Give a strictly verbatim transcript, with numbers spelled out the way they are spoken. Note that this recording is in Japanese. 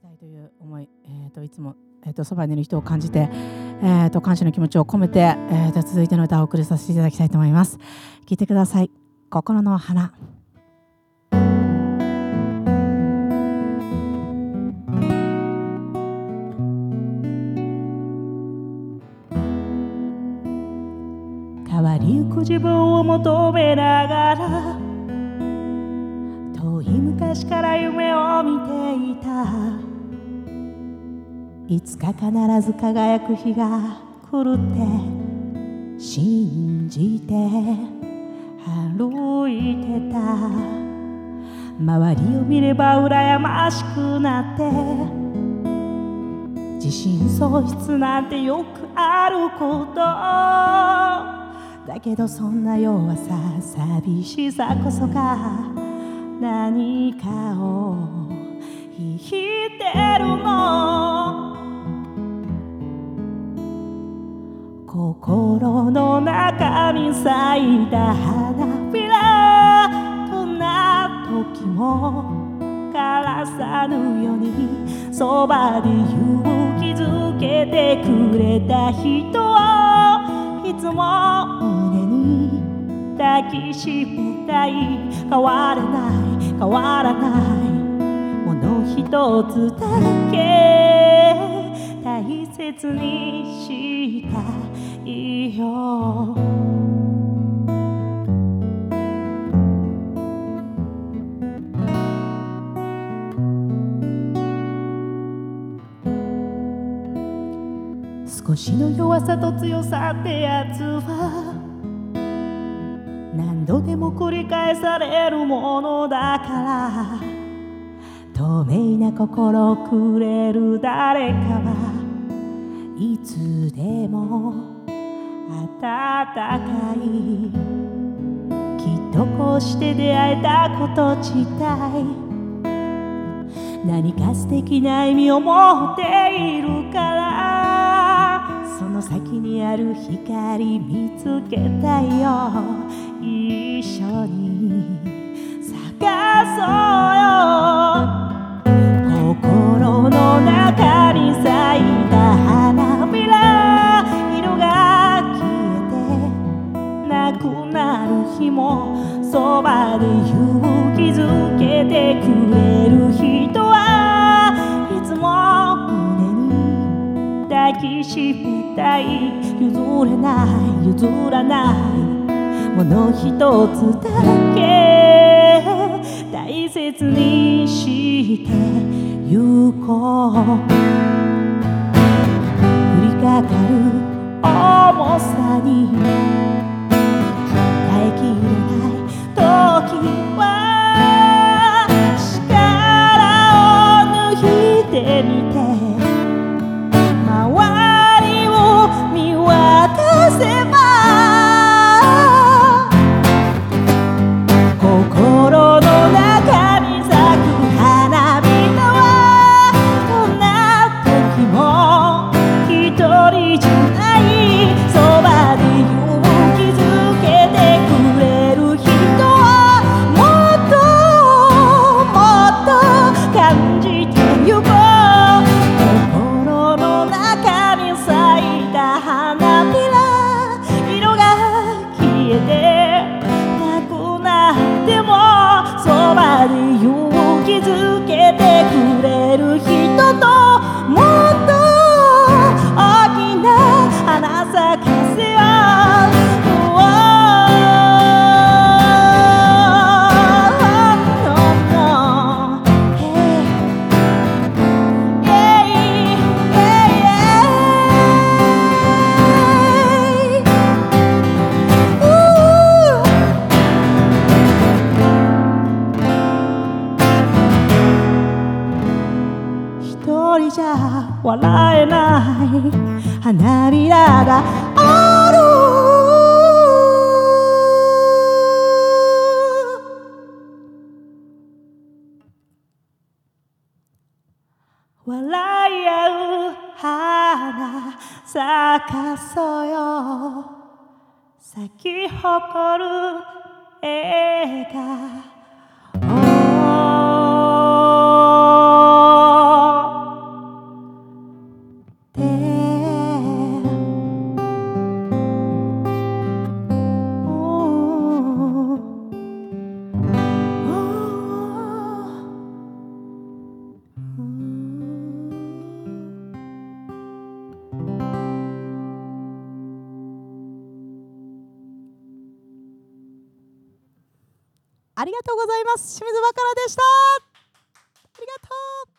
たいという思い、えー、といつも、えー、とそばにいる人を感じて、えー、と感謝の気持ちを込めて、えー、と続いての歌をお送りさせていただきたいと思います。聴いてください。心の花。変わりゆく自分を求めながら、遠い昔から夢を見ていた。いつか必ず輝く日が来るって信じて歩いてた。周りを見れば羨ましくなって、自信喪失なんてよくあること。だけどそんな弱さ、寂しさこそが何かを引いてるの。心の中に咲いた花びら、どんな時も枯らさぬように、そばで勇気づけてくれた人をいつも胸に抱きしめたい。変わらない変わらないもの一つだけ大切にしたいよ。少しの弱さと強さってやつは何度でも繰り返されるものだから、透明な心をくれる誰かはいつでも温かい。きっとこうして出会えたこと自体、何か素敵な意味を持っているから、その先にある光見つけたいよ。一緒に探そうよ。心の中に咲いた花びら、色が消えてなくなる日も、そばで勇気づけてくれる人はいつも胸に抱きしめたい。譲れない譲らないもの一つだけ大切にしてゆこう。降りかかる重さに耐えきれない時は、力を抜いてみて周りを見渡せば、心の中に咲く花びらはどんな時も一人じゃない。そばで勇気づけてくれる人をもっともっと感じてゆこう。心の中に咲いた花びら、色が消えてなくなっても、そばで勇気づけてくれる人ともっと大きな花咲かせよう。一人じゃ笑えない花びらがある。笑い合う花咲かそうよ。咲き誇る笑顔。 ありがとうございます。清水バカラでした。ありがとう。